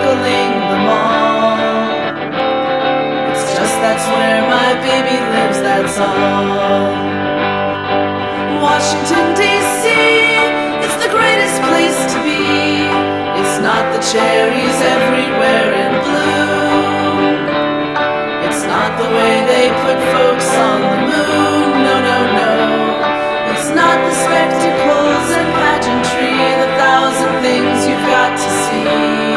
tickling them all. It's just that's where my baby lives, that's all. Washington, D.C., it's the greatest place to be. It's not the cherries everywhere in blue. It's not the way they put folks on the moon, no, no, no. It's not the spectacles and pageantry, the thousand things you've got to see.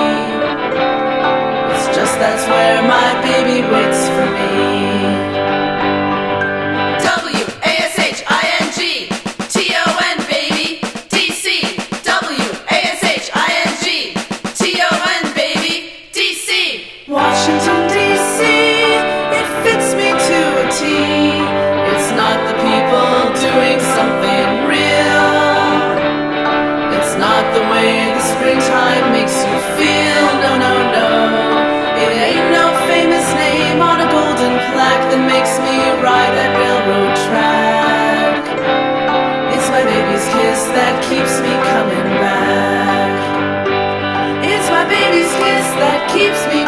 It's just that's where my baby waits for me. W-A-S-H-I-N-G-T-O-N, baby. D.C. W-A-S-H-I-N-G-T-O-N, baby. D.C. Washington, D.C., it fits me to a T. It's not the people doing something real. It's not the way the springtime makes you feel, no, no, no. It ain't no famous name on a golden plaque that makes me ride that railroad track. It's my baby's kiss that keeps me coming back. It's my baby's kiss that keeps me